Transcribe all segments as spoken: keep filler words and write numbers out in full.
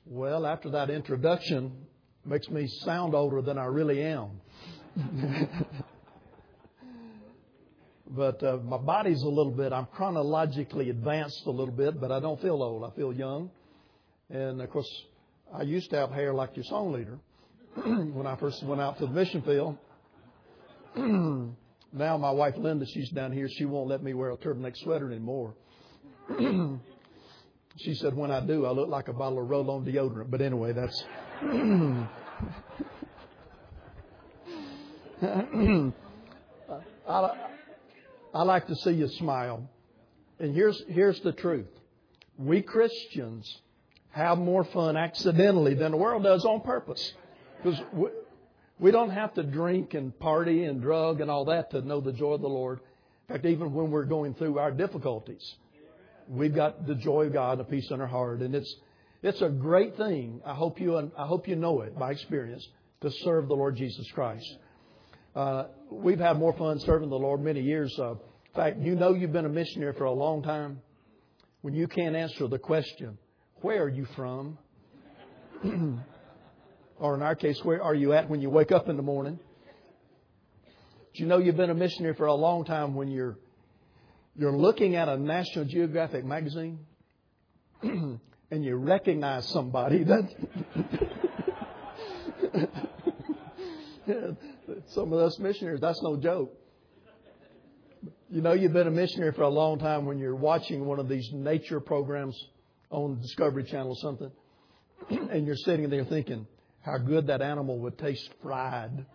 Well, after that introduction, makes me sound older than I really am. But uh, my body's a little bit, I'm chronologically advanced a little bit, but I don't feel old. I feel young. And, of course, I used to have hair like your song leader when I first went out to the mission field. Now my wife Linda, she's down here. She won't let me wear a turtleneck sweater anymore. She said when I do, I look like a bottle of roll-on deodorant. But anyway, that's... I, I like to see you smile. And here's here's the truth. We Christians have more fun accidentally than the world does on purpose. Because we, we don't have to drink and party and drug and all that to know the joy of the Lord. In fact, even when we're going through our difficulties, we've got the joy of God and a peace in our heart. And it's it's a great thing. I hope you I hope you know it by experience to serve the Lord Jesus Christ. Uh, we've had more fun serving the Lord many years. Uh, in fact, you know you've been a missionary for a long time when you can't answer the question, where are you from? Or in our case, where are you at when you wake up in the morning? Do you know you've been a missionary for a long time when you're you're looking at a National Geographic magazine and you recognize somebody that... Some of us missionaries, that's no joke. You know you've been a missionary for a long time when you're watching one of these nature programs on Discovery Channel or something, and you're sitting there thinking how good that animal would taste fried.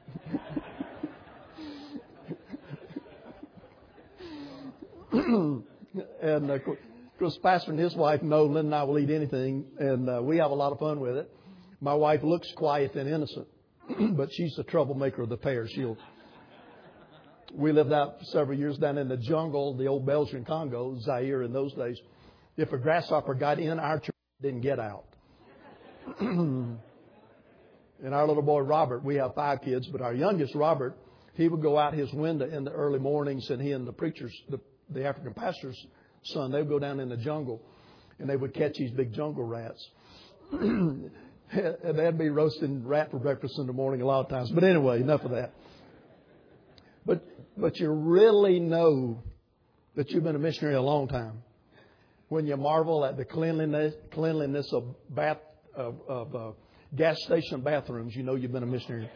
And of course, Pastor and his wife know Lynn and I will eat anything, and uh, we have a lot of fun with it. My wife looks quiet and innocent, but she's the troublemaker of the pair. She'll. We lived out several years down in the jungle, the old Belgian Congo, Zaire in those days. If a grasshopper got in our church, it didn't get out. And our little boy Robert, we have five kids, but our youngest Robert, he would go out his window in the early mornings, and he and the preacher's, the, the African pastor's son, they would go down in the jungle, and they would catch these big jungle rats. And they'd be roasting rat for breakfast in the morning a lot of times. But anyway, enough of that. But but you really know that you've been a missionary a long time when you marvel at the cleanliness cleanliness of bath of, of uh, gas station bathrooms. You know you've been a missionary.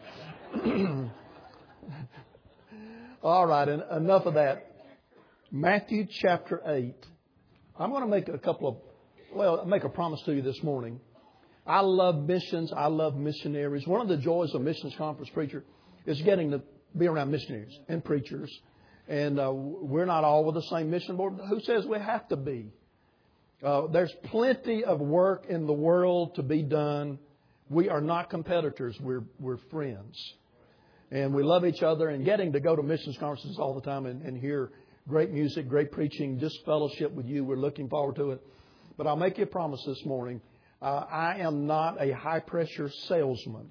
All right, and enough of that. Matthew chapter eight. I'm going to make a couple of well, make a promise to you this morning. I love missions. I love missionaries. One of the joys of missions conference preacher is getting to be around missionaries and preachers. And uh, we're not all with the same mission board. Who says we have to be? Uh, there's plenty of work in the world to be done. We are not competitors. We're we're friends. And we love each other. And getting to go to missions conferences all the time and, and hear great music, great preaching, just fellowship with you. We're looking forward to it. But I'll make you a promise this morning. Uh, I am not a high-pressure salesman.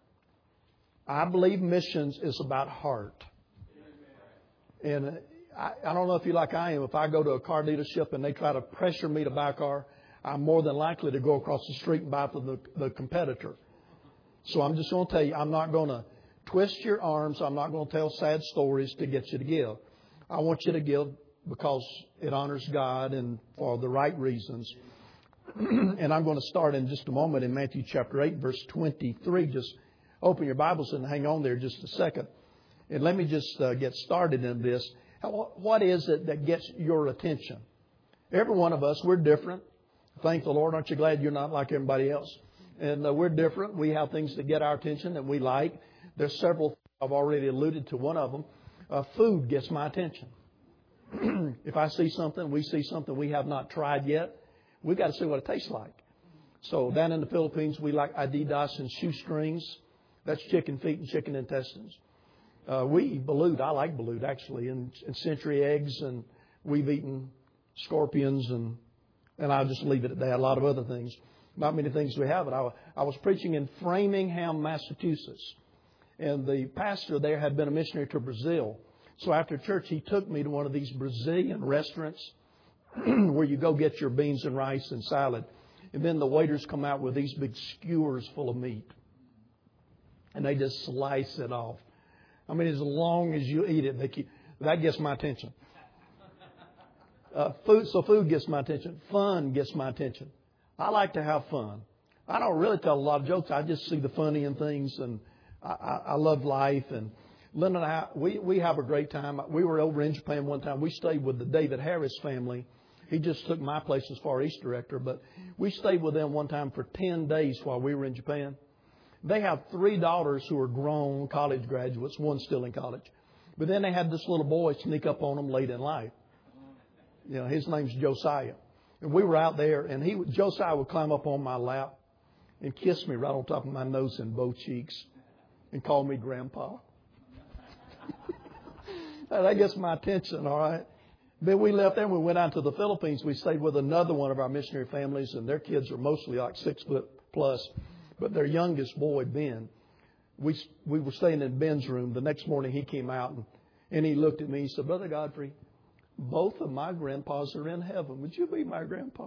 I believe missions is about heart. And I, I don't know if you're like I am. If I go to a car dealership and they try to pressure me to buy a car, I'm more than likely to go across the street and buy from the, the competitor. So I'm just going to tell you, I'm not going to twist your arms. I'm not going to tell sad stories to get you to give. I want you to give because it honors God and for the right reasons. And I'm going to start in just a moment in Matthew chapter eight, verse twenty-three. Just open your Bibles and hang on there just a second. And let me just uh, get started in this. What is it that gets your attention? Every one of us, we're different. Thank the Lord. Aren't you glad you're not like everybody else? And uh, we're different. We have things that get our attention that we like. There's several. I've already alluded to one of them. Uh, food gets my attention. If I see something, we see something we have not tried yet, we got to see what it tastes like. So down in the Philippines, we like Adidas and shoestrings. That's chicken feet and chicken intestines. Uh, we eat balut. I like balut, actually, and, and century eggs. And we've eaten scorpions. And and I'll just leave it at that. A lot of other things. Not many things we have. But I, I was preaching in Framingham, Massachusetts. And the pastor there had been a missionary to Brazil. So after church, he took me to one of these Brazilian restaurants where you go get your beans and rice and salad. And then the waiters come out with these big skewers full of meat. And they just slice it off. I mean, as long as you eat it, they keep, that gets my attention. Uh, food, so food gets my attention. Fun gets my attention. I like to have fun. I don't really tell a lot of jokes. I just see the funny in things, and I, I, I love life. And Linda and I, we, we have a great time. We were over in Japan one time. We stayed with the David Harris family. He just took my place as Far East director, but we stayed with them one time for ten days while we were in Japan. They have three daughters who are grown college graduates, one still in college. But then they had this little boy sneak up on them late in life. You know, his name's Josiah. And we were out there, and he Josiah would climb up on my lap and kiss me right on top of my nose and both cheeks and call me Grandpa. That gets my attention, all right? Then we left there and we went out to the Philippines. We stayed with another one of our missionary families, and their kids are mostly like six foot plus. But their youngest boy, Ben, we we were staying in Ben's room. The next morning he came out and, and he looked at me. He said, Brother Godfrey, both of my grandpas are in heaven. Would you be my grandpa?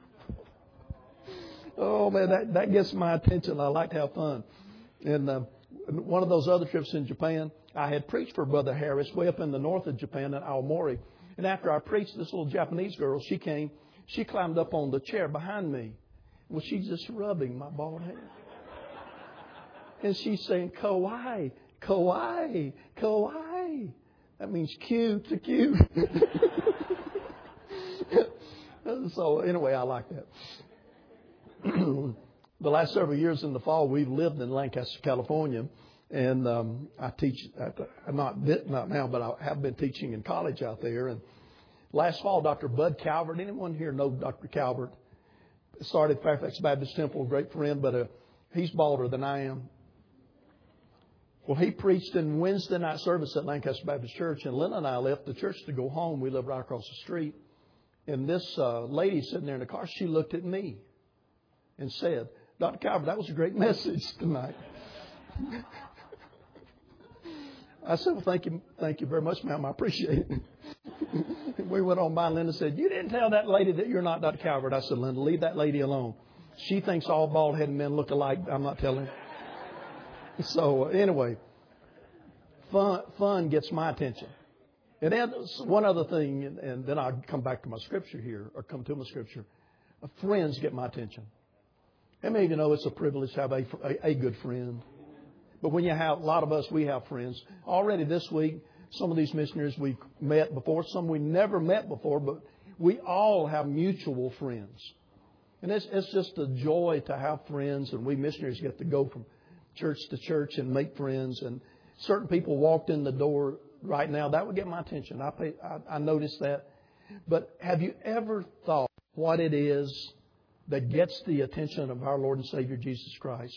Oh, man, that, that gets my attention. I like to have fun. And uh, one of those other trips in Japan, I had preached for Brother Harris way up in the north of Japan in Aomori. And after I preached, this little Japanese girl, she came, she climbed up on the chair behind me. Well, she's just rubbing my bald head. And she's saying, kawaii, kawaii, kawaii. That means cute, to cute. So anyway, I like that. The last several years in the fall, we've lived in Lancaster, California. And um, I teach, I'm not, not now, but I have been teaching in college out there. And last fall, Doctor Bud Calvert, anyone here know Doctor Calvert? Started Fairfax Baptist Temple, a great friend, but uh, he's balder than I am. Well, he preached in Wednesday night service at Lancaster Baptist Church, and Lynn and I left the church to go home. We live right across the street. And this uh, lady sitting there in the car, she looked at me and said, Doctor Calvert, that was a great message tonight. I said, well, thank you, thank you very much, ma'am. I appreciate it. We went on by, and Linda said, you didn't tell that lady that you're not Doctor Calvert. I said, Linda, leave that lady alone. She thinks all bald-headed men look alike. I'm not telling her. So, uh, anyway, fun, fun gets my attention. And then one other thing, and, and then I'll come back to my scripture here, or come to my scripture. Uh, friends get my attention. How many of you know it's a privilege to have a, a, a good friend? But when you have, a lot of us, we have friends. Already this week, some of these missionaries we've met before, some we never met before, but we all have mutual friends. And it's, it's just a joy to have friends, and we missionaries get to go from church to church and make friends. And certain people walked in the door right now. That would get my attention. I, pay, I, I noticed that. But have you ever thought what it is that gets the attention of our Lord and Savior Jesus Christ?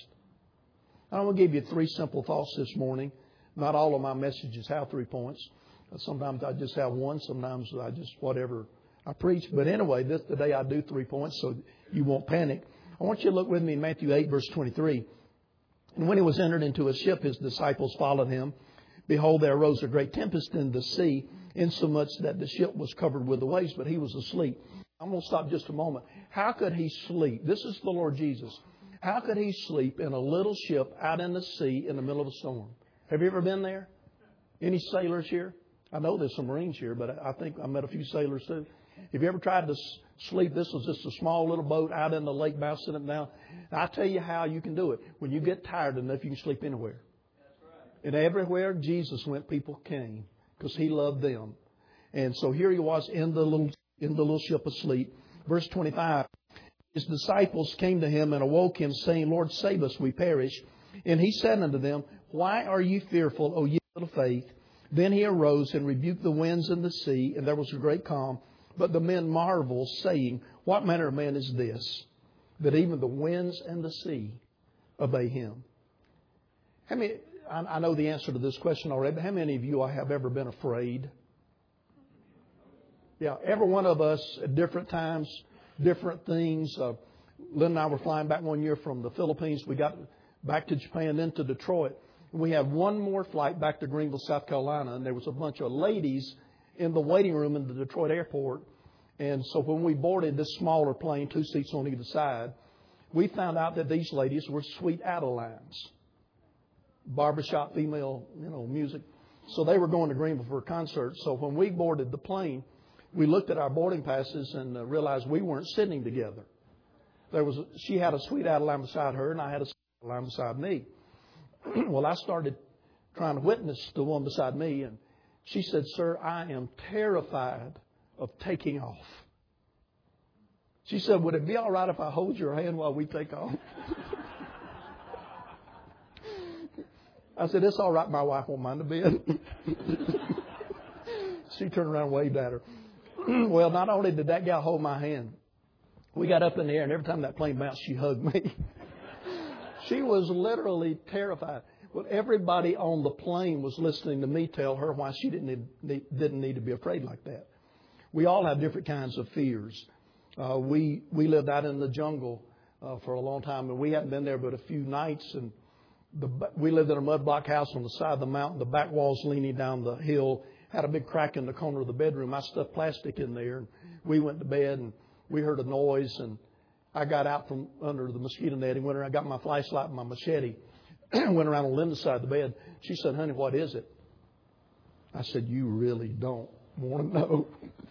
I'm going to give you three simple thoughts this morning. Not all of my messages have three points. Sometimes I just have one. Sometimes I just whatever I preach. But anyway, this today I do three points, so you won't panic. I want you to look with me in Matthew eight, verse twenty-three. And when he was entered into a ship, his disciples followed him. Behold, there arose a great tempest in the sea, insomuch that the ship was covered with the waves, but he was asleep. I'm going to stop just a moment. How could he sleep? This is the Lord Jesus. How could he sleep in a little ship out in the sea in the middle of a storm? Have you ever been there? Any sailors here? I know there's some Marines here, but I think I met a few sailors too. Have you ever tried to sleep? This was just a small little boat out in the lake, bouncing it down. I'll tell you how you can do it. When you get tired enough, you can sleep anywhere. And everywhere Jesus went, people came because he loved them. And so here he was in the little in the little ship asleep. Verse twenty-five. His disciples came to him and awoke him, saying, Lord, save us, we perish. And he said unto them, why are ye fearful, O ye little faith? Then he arose and rebuked the winds and the sea, and there was a great calm. But the men marveled, saying, what manner of man is this, that even the winds and the sea obey him? How many, I know the answer to this question already, but how many of you have ever been afraid? Yeah, every one of us at different times, different things. Uh, Lynn and I were flying back one year from the Philippines. We got back to Japan, then to Detroit. We have one more flight back to Greenville, South Carolina, and there was a bunch of ladies in the waiting room in the Detroit airport. And so when we boarded this smaller plane, two seats on either side, we found out that these ladies were Sweet Adelines. Barbershop female, you know, music. So they were going to Greenville for a concert. So when we boarded the plane, we looked at our boarding passes and uh, realized we weren't sitting together. There was, she had a Sweet Adeline beside her, and I had a Sweet Adeline beside me. Well, I started trying to witness the one beside me, and she said, "Sir, I am terrified of taking off." She said, "Would it be all right if I hold your hand while we take off?" I said, "It's all right. My wife won't mind a bit." She turned around and waved at her. Well, not only did that gal hold my hand, we got up in the air, and every time that plane bounced, she hugged me. She was literally terrified. Well, everybody on the plane was listening to me tell her why she didn't need, didn't need to be afraid like that. We all have different kinds of fears. Uh, we we lived out in the jungle uh, for a long time, and we hadn't been there but a few nights. And the, we lived in a mud block house on the side of the mountain. The back walls leaning down the hill had a big crack in the corner of the bedroom. I stuffed plastic in there, and we went to bed, and we heard a noise, and I got out from under the mosquito netting, went around, got my flashlight and my machete, went around on Linda's side of the bed. She said, "Honey, what is it?" I said, "You really don't want to know."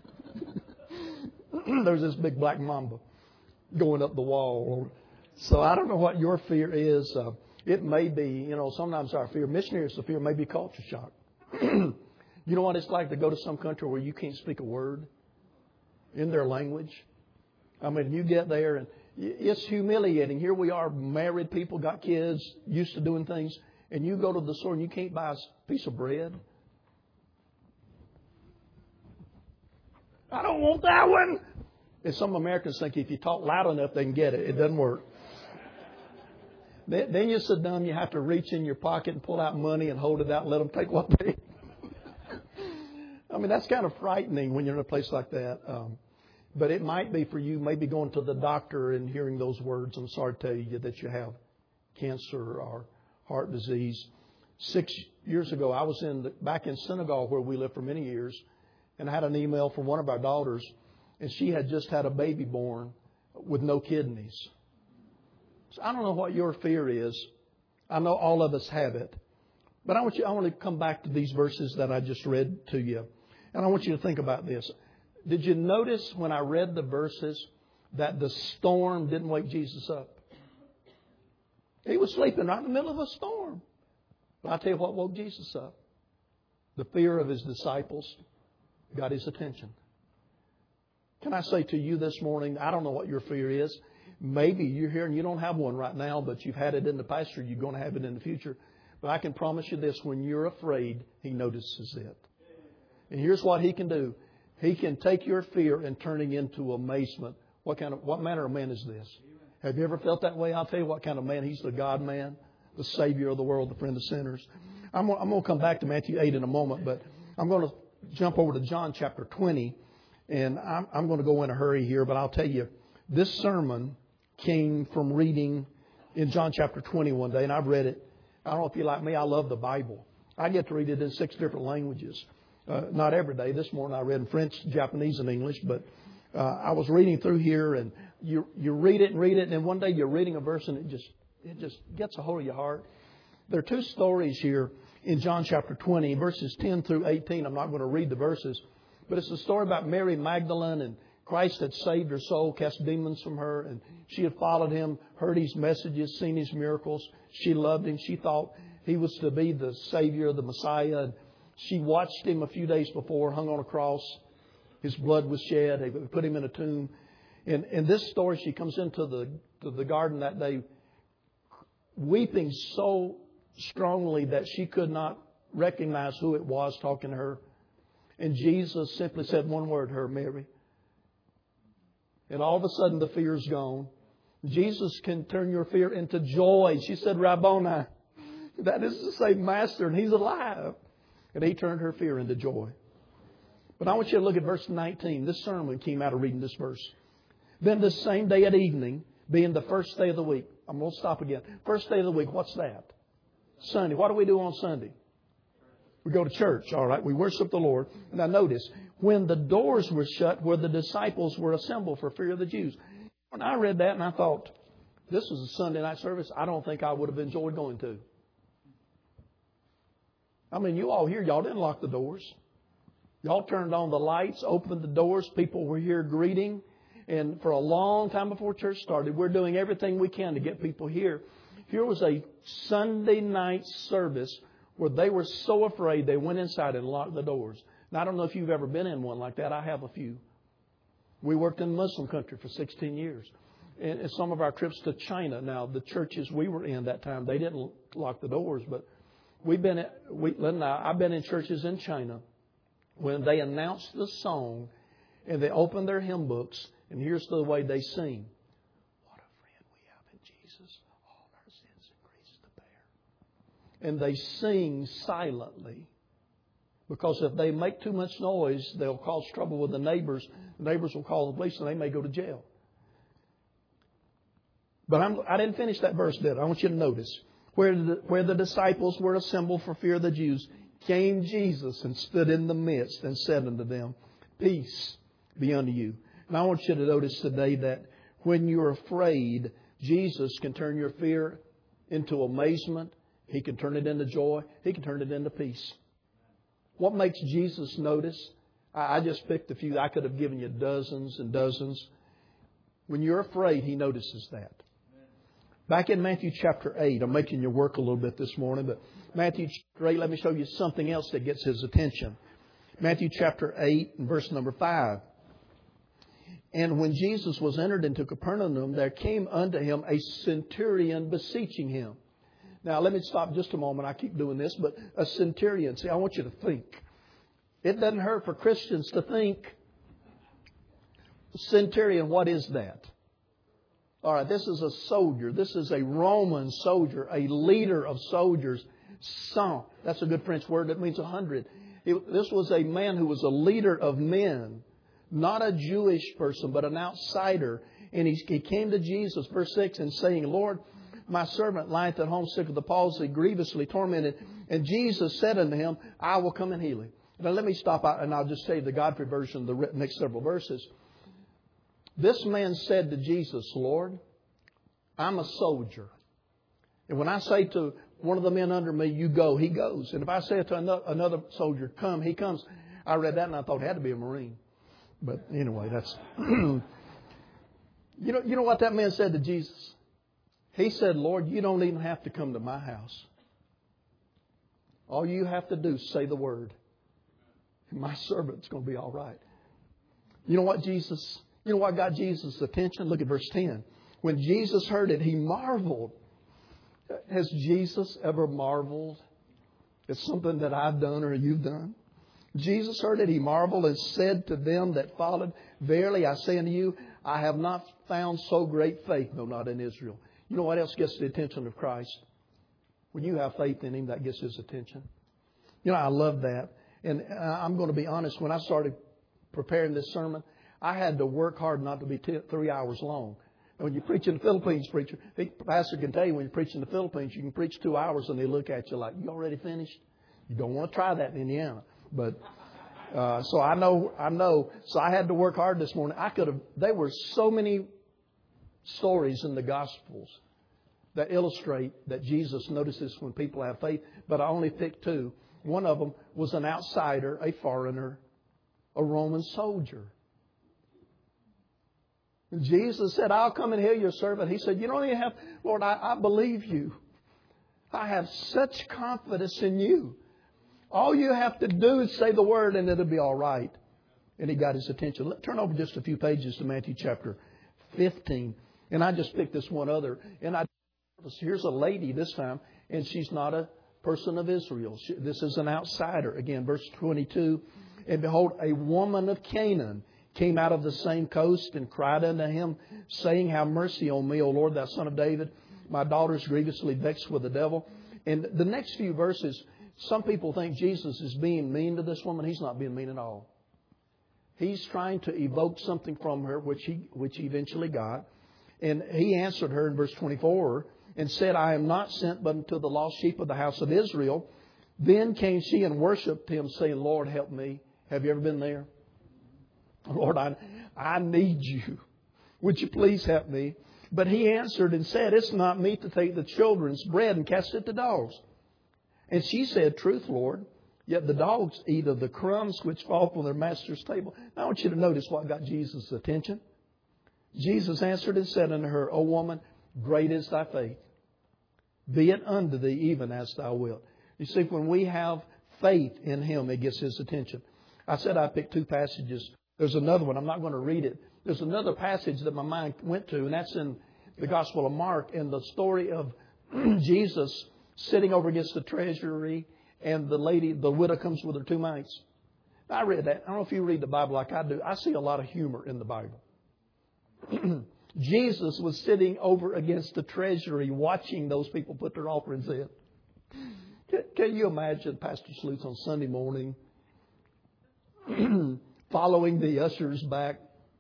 There's this big black mamba going up the wall. So I don't know what your fear is. Uh, it may be, you know, sometimes our fear, missionaries' fear may be culture shock. You know what it's like to go to some country where you can't speak a word in their language? I mean, you get there and it's humiliating. Here we are, married people, got kids, used to doing things, and you go to the store and you can't buy a piece of bread. "I don't want that one." And some Americans think if you talk loud enough, they can get it. It doesn't work. Then you're so dumb you have to reach in your pocket and pull out money and hold it out and let them take what they... I mean, that's kind of frightening when you're in a place like that. Um, but it might be for you, maybe going to the doctor and hearing those words. I'm sorry to tell you that you have cancer or heart disease. Six years ago, I was in the, back in Senegal where we lived for many years, and I had an email from one of our daughters, and she had just had a baby born with no kidneys. So I don't know what your fear is. I know all of us have it. But I want you, I want to come back to these verses that I just read to you. And I want you to think about this. Did you notice when I read the verses that the storm didn't wake Jesus up? He was sleeping right in the middle of a storm. But I'll tell you what woke Jesus up. The fear of His disciples got His attention. Can I say to you this morning, I don't know what your fear is. Maybe you're here and you don't have one right now, but you've had it in the past or you're going to have it in the future. But I can promise you this, when you're afraid, He notices it. And here's what He can do. He can take your fear and turn it into amazement. What kind of, what manner of man is this? Have you ever felt that way? I'll tell you what kind of man. He's the God man, the Savior of the world, the friend of sinners. I'm, I'm going to come back to Matthew eight in a moment, but I'm going to jump over to John chapter twenty. And I'm, I'm going to go in a hurry here, but I'll tell you, this sermon came from reading in John chapter twenty one day, and I've read it. I don't know if you're like me, I love the Bible. I get to read it in six different languages. Uh, not every day. This morning I read in French, Japanese, and English, but uh, I was reading through here, and you you read it and read it, and then one day you're reading a verse, and it just it just gets a hold of your heart. There are two stories here in John chapter twenty, verses ten through eighteen. I'm not going to read the verses, but it's a story about Mary Magdalene, and Christ had saved her soul, cast demons from her, and she had followed Him, heard His messages, seen His miracles. She loved Him. She thought He was to be the Savior, the Messiah. And she watched Him a few days before, hung on a cross. His blood was shed. They put Him in a tomb. And in this story, she comes into the, to the garden that day, weeping so strongly that she could not recognize who it was talking to her. And Jesus simply said one word to her, "Mary." And all of a sudden the fear's gone. Jesus can turn your fear into joy. She said, "Rabboni." That is to say, Master, and He's alive. And He turned her fear into joy. But I want you to look at verse nineteen. This sermon came out of reading this verse. Then the same day at evening, being the first day of the week. I'm going to stop again. First day of the week, what's that? Sunday. What do we do on Sunday? We go to church, all right. We worship the Lord. Now notice, when the doors were shut where the disciples were assembled for fear of the Jews. When I read that and I thought, this was a Sunday night service I don't think I would have enjoyed going to. I mean, you all here, y'all didn't lock the doors. Y'all turned on the lights, opened the doors. People were here greeting. And for a long time before church started, we're doing everything we can to get people here. Here was a Sunday night service where they were so afraid they went inside and locked the doors. Now, I don't know if you've ever been in one like that. I have a few. We worked in Muslim country for sixteen years. And some of our trips to China. Now, the churches we were in that time, they didn't lock the doors. But we've been, we, I've been in churches in China when they announced the song and they open their hymn books. And here's the way they sing. What a friend we have in Jesus. All our sins and griefs to bear. And they sing silently. Because if they make too much noise, they'll cause trouble with the neighbors. The neighbors will call the police and they may go to jail. But I'm, I didn't finish that verse, did I? I want you to notice. Where the, where the disciples were assembled for fear of the Jews, came Jesus and stood in the midst and said unto them, Peace be unto you. And I want you to notice today that when you're afraid, Jesus can turn your fear into amazement. He can turn it into joy. He can turn it into peace. What makes Jesus notice? I just picked a few. I could have given you dozens and dozens. When you're afraid, He notices that. Back in Matthew chapter eight, I'm making you work a little bit this morning, but Matthew chapter eight, let me show you something else that gets His attention. Matthew chapter eight and verse number five. And when Jesus was entered into Capernaum, there came unto Him a centurion beseeching Him. Now, let me stop just a moment. I keep doing this, but a centurion. See, I want you to think. It doesn't hurt for Christians to think. Centurion, what is that? All right, this is a soldier. This is a Roman soldier, a leader of soldiers. Cent. That's a good French word. That means a hundred. It, this was a man who was a leader of men. Not a Jewish person, but an outsider. And he, he came to Jesus, verse six, and saying, Lord, my servant lieth at home sick of the palsy, grievously tormented. And Jesus said unto him, I will come and heal him. Now let me stop out and I'll just say the Godfrey version of the next several verses. This man said to Jesus, Lord, I'm a soldier. And when I say to one of the men under me, you go, he goes. And if I say to another soldier, come, he comes. I read that and I thought it had to be a Marine. But anyway, that's... you know, you know what that man said to Jesus? He said, Lord, you don't even have to come to my house. All you have to do is say the word. And my servant's going to be all right. You know what Jesus... You know what got Jesus' attention? Look at verse ten. When Jesus heard it, He marveled. Has Jesus ever marveled at something that I've done or you've done? Jesus heard it, He marveled and said to them that followed, Verily I say unto you, I have not found so great faith, no, not in Israel. You know what else gets the attention of Christ? When you have faith in Him, that gets His attention. You know, I love that. And I'm going to be honest, when I started preparing this sermon, I had to work hard not to be t- three hours long. And when you preach in the Philippines, preacher, the pastor can tell you when you preach in the Philippines, you can preach two hours and they look at you like, you already finished? You don't want to try that in Indiana. But uh, so I know, I know. So I had to work hard this morning. I could have. There were so many stories in the Gospels that illustrate that Jesus notices when people have faith. But I only picked two. One of them was an outsider, a foreigner, a Roman soldier. Jesus said, I'll come and heal your servant. He said, you don't even have, Lord, I, I believe you. I have such confidence in you. All you have to do is say the word and it'll be all right. And He got His attention. Let, turn over just a few pages to Matthew chapter fifteen. And I just picked this one other. And I here's a lady this time, and she's not a person of Israel. She, this is an outsider. Again, verse twenty-two. And behold, a woman of Canaan came out of the same coast and cried unto Him, saying, Have mercy on me, O Lord, thou son of David. My daughter is grievously vexed with the devil. And the next few verses, some people think Jesus is being mean to this woman. He's not being mean at all. He's trying to evoke something from her, which he, which he eventually got. And He answered her in verse twenty-four and said, I am not sent but unto the lost sheep of the house of Israel. Then came she and worshipped Him, saying, Lord, help me. Have you ever been there? Lord, I, I need you. Would you please help me? But he answered and said, it's not meet to take the children's bread and cast it to dogs. And she said, truth, Lord, yet the dogs eat of the crumbs which fall from their master's table. Now I want you to notice what got Jesus' attention. Jesus answered and said unto her, O woman, great is thy faith. Be it unto thee even as thou wilt. You see, when we have faith in Him, it gets His attention. I said I picked two passages. There's another one. I'm not going to read it. There's another passage that my mind went to, and that's in the Gospel of Mark, in the story of Jesus sitting over against the treasury, and the lady, the widow, comes with her two mites. I read that. I don't know if you read the Bible like I do. I see a lot of humor in the Bible. Jesus was sitting over against the treasury watching those people put their offerings in. Can, can you imagine Pastor Sleuth on Sunday morning following the ushers back?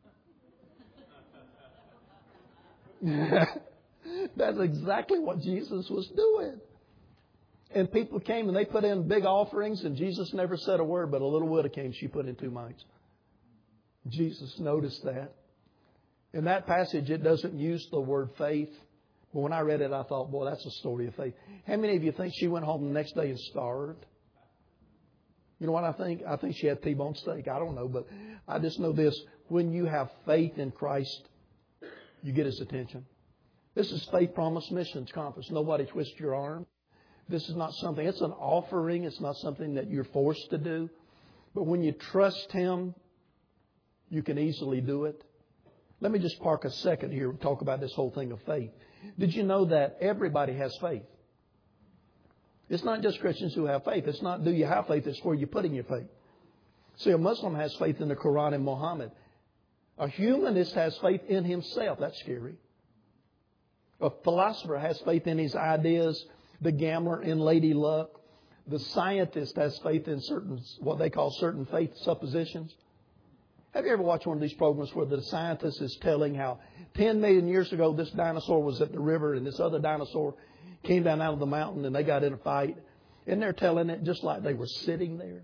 That's exactly what Jesus was doing. And people came and they put in big offerings, and Jesus never said a word, but a little widow came, she put in two mites. Jesus noticed that. In that passage, it doesn't use the word faith. But when I read it, I thought, boy, that's a story of faith. How many of you think she went home the next day and starved? You know what I think? I think she had T-bone steak. I don't know, but I just know this. When you have faith in Christ, you get His attention. This is Faith Promise Missions Conference. Nobody twist your arm. This is not something, it's an offering. It's not something that you're forced to do. But when you trust Him, you can easily do it. Let me just park a second here and talk about this whole thing of faith. Did you know that everybody has faith? It's not just Christians who have faith. It's not do you have faith, it's where you're putting your faith. See, a Muslim has faith in the Quran and Muhammad. A humanist has faith in himself. That's scary. A philosopher has faith in his ideas. The gambler in Lady Luck. The scientist has faith in certain, what they call certain faith suppositions. Have you ever watched one of these programs where the scientist is telling how ten million years ago this dinosaur was at the river and this other dinosaur came down out of the mountain and they got in a fight? And they're telling it just like they were sitting there.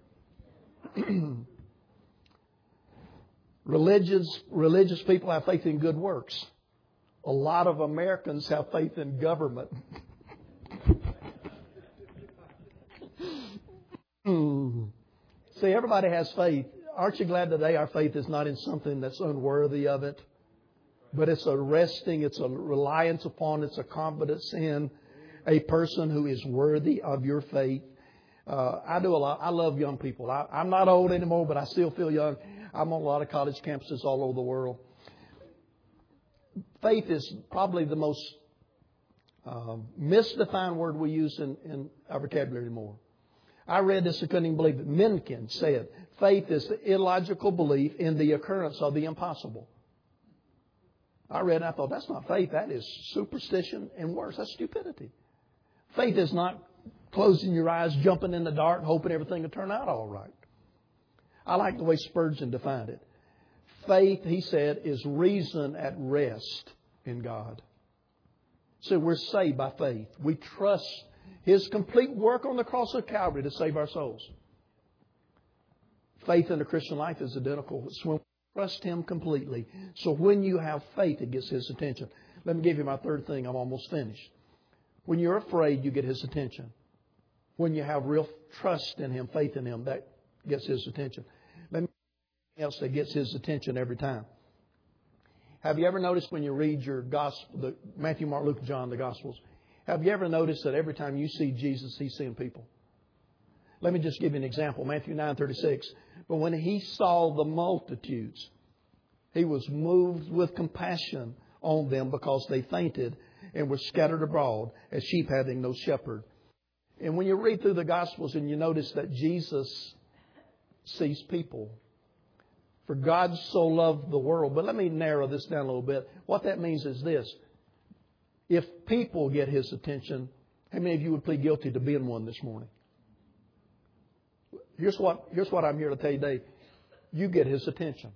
Religious, religious people have faith in good works. A lot of Americans have faith in government. See, everybody has faith. Aren't you glad today our faith is not in something that's unworthy of it? But it's a resting, it's a reliance upon, it's a confidence in a person who is worthy of your faith. Uh, I do a lot. I love young people. I, I'm not old anymore, but I still feel young. I'm on a lot of college campuses all over the world. Faith is probably the most uh, misdefined word we use in, in our vocabulary anymore. I read this, I couldn't even believe it. Mencken said, faith is the illogical belief in the occurrence of the impossible. I read and I thought, that's not faith. That is superstition and worse. That's stupidity. Faith is not closing your eyes, jumping in the dark, hoping everything will turn out all right. I like the way Spurgeon defined it. Faith, he said, is reason at rest in God. So we're saved by faith. We trust His complete work on the cross of Calvary to save our souls. Faith in the Christian life is identical. It's when we trust Him completely. So when you have faith, it gets His attention. Let me give you my third thing. I'm almost finished. When you're afraid, you get His attention. When you have real trust in Him, faith in Him, that gets His attention. Let me tell you something else that gets His attention every time. Have you ever noticed when you read your gospel, the Matthew, Mark, Luke, John, the Gospels, have you ever noticed that every time you see Jesus, He's seeing people? Let me just give you an example. Matthew nine thirty-six. But when He saw the multitudes, He was moved with compassion on them because they fainted and were scattered abroad as sheep having no shepherd. And when you read through the Gospels and you notice that Jesus sees people. For God so loved the world. But let me narrow this down a little bit. What that means is this. If people get His attention, how many of you would plead guilty to being one this morning? Here's what, here's what I'm here to tell you today. You get His attention.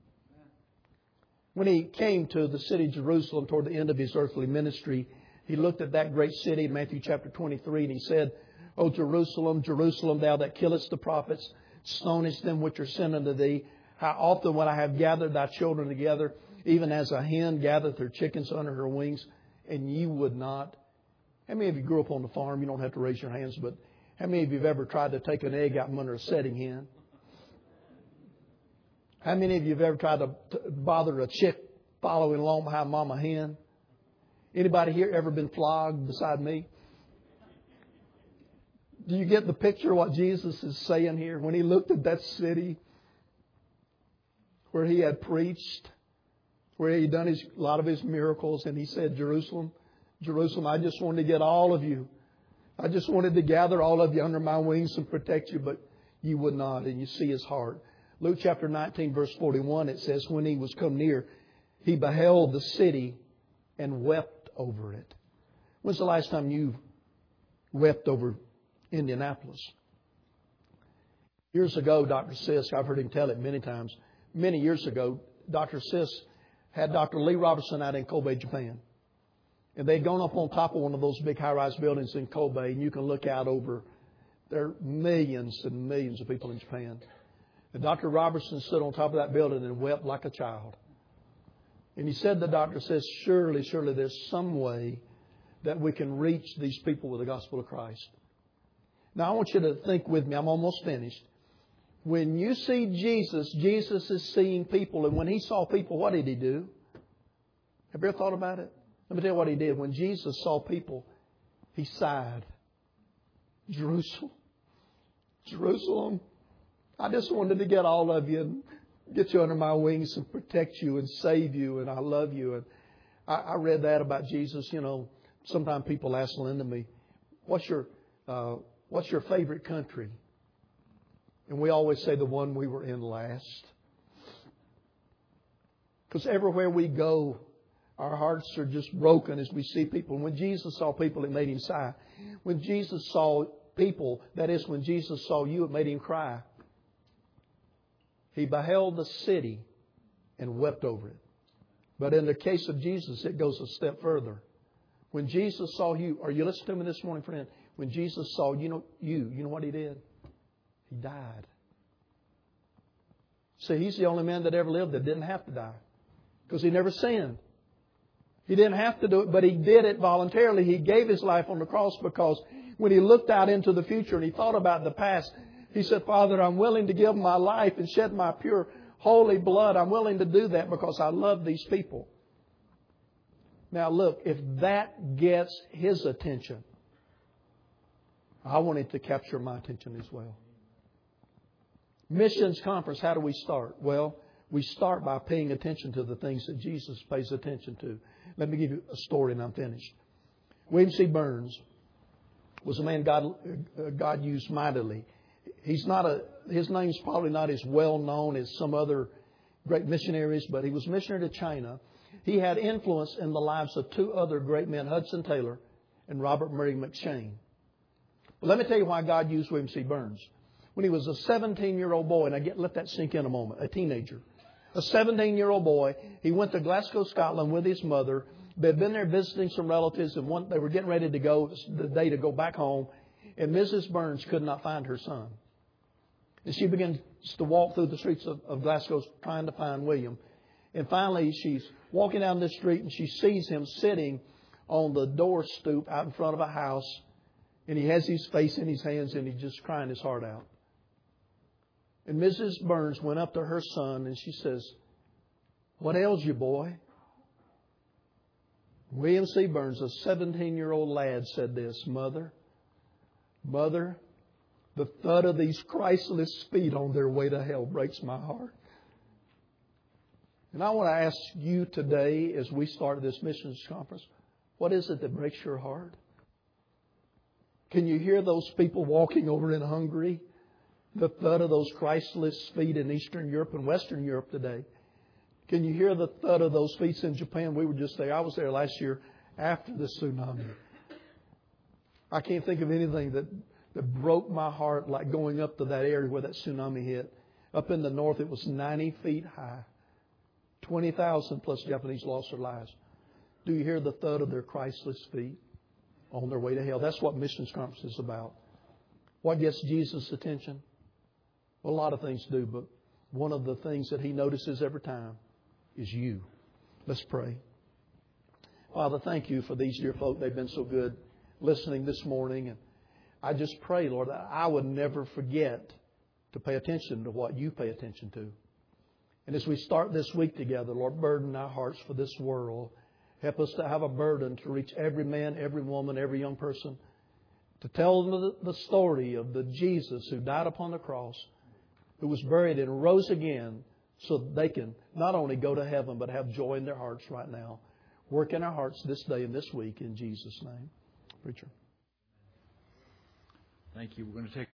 When He came to the city of Jerusalem toward the end of His earthly ministry, He looked at that great city, Matthew chapter twenty-three, and He said, O Jerusalem, Jerusalem, thou that killest the prophets, stonest them which are sent unto thee, how often would I have gathered thy children together, even as a hen gathereth her chickens under her wings, and ye would not. How many of you grew up on the farm? You don't have to raise your hands, but how many of you have ever tried to take an egg out from under a setting hen? How many of you have ever tried to bother a chick following along behind Mama Hen? Anybody here ever been flogged beside me? Do you get the picture of what Jesus is saying here? When He looked at that city where He had preached, where He had done his, a lot of His miracles, and He said, Jerusalem, Jerusalem, I just wanted to get all of you. I just wanted to gather all of you under my wings and protect you, but you would not, and you see His heart. Luke chapter nineteen, verse forty-one, it says, when He was come near, He beheld the city and wept over it. When's the last time you wept over Indianapolis? Years ago, Doctor Sisk, I've heard him tell it many times, many years ago, Doctor Sisk had Doctor Lee Robertson out in Kobe, Japan. And they'd gone up on top of one of those big high-rise buildings in Kobe, and you can look out over, there are millions and millions of people in Japan. And Doctor Robertson stood on top of that building and wept like a child. And he said, the doctor says, surely, surely there's some way that we can reach these people with the gospel of Christ. Now, I want you to think with me. I'm almost finished. When you see Jesus, Jesus is seeing people. And when He saw people, what did He do? Have you ever thought about it? Let me tell you what He did. When Jesus saw people, He sighed. Jerusalem, Jerusalem, I just wanted to get all of you and get you under my wings and protect you and save you, and I love you. And I, I read that about Jesus. You know, sometimes people ask Linda me, what's your uh, what's your favorite country? And we always say the one we were in last. Because everywhere we go, our hearts are just broken as we see people. And when Jesus saw people, it made Him sigh. When Jesus saw people, that is, when Jesus saw you, it made Him cry. He beheld the city and wept over it. But in the case of Jesus, it goes a step further. When Jesus saw you, are you listening to me this morning, friend? When Jesus saw you know you, you know what He did? He died. See, He's the only man that ever lived that didn't have to die. Because He never sinned. He didn't have to do it, but He did it voluntarily. He gave His life on the cross because when He looked out into the future and He thought about the past, He said, Father, I'm willing to give my life and shed my pure, holy blood. I'm willing to do that because I love these people. Now look, if that gets His attention, I want it to capture my attention as well. Missions conference, how do we start? Well, we start by paying attention to the things that Jesus pays attention to. Let me give you a story and I'm finished. William C. Burns was a man God, uh, God used mightily. He's not a, his name's probably not as well known as some other great missionaries, but he was a missionary to China. He had influence in the lives of two other great men, Hudson Taylor and Robert Murray McCheyne. But let me tell you why God used William C. Burns. When he was a seventeen-year-old boy, and I get let that sink in a moment, a teenager, a seventeen-year-old boy, he went to Glasgow, Scotland with his mother. They'd been there visiting some relatives, and one, they were getting ready to go, the day to go back home, and Missus Burns could not find her son. And she began to walk through the streets of, of Glasgow trying to find William. And finally, she's walking down this street, and she sees him sitting on the door stoop out in front of a house, and he has his face in his hands, and he's just crying his heart out. And Missus Burns went up to her son and she says, what ails you, boy? William C. Burns, a seventeen-year-old lad, said this, Mother, Mother, the thud of these Christless feet on their way to hell breaks my heart. And I want to ask you today, as we start this missions conference, what is it that breaks your heart? Can you hear those people walking over in Hungary? The thud of those Christless feet in Eastern Europe and Western Europe today. Can you hear the thud of those feet in Japan? We were just there. I was there last year after the tsunami. I can't think of anything that, that broke my heart like going up to that area where that tsunami hit. Up in the north, it was ninety feet high. twenty thousand plus Japanese lost their lives. Do you hear the thud of their Christless feet on their way to hell? That's what missions conference is about. What gets Jesus' attention? Well, a lot of things do, but one of the things that He notices every time is you. Let's pray. Father, thank You for these dear folk. They've been so good listening this morning. And I just pray, Lord, that I would never forget to pay attention to what You pay attention to. And as we start this week together, Lord, burden our hearts for this world. Help us to have a burden to reach every man, every woman, every young person, to tell them the story of the Jesus who died upon the cross, who was buried and rose again, so that they can not only go to heaven, but have joy in their hearts right now. Work in our hearts this day and this week in Jesus' name. Preacher. Thank you. We're going to take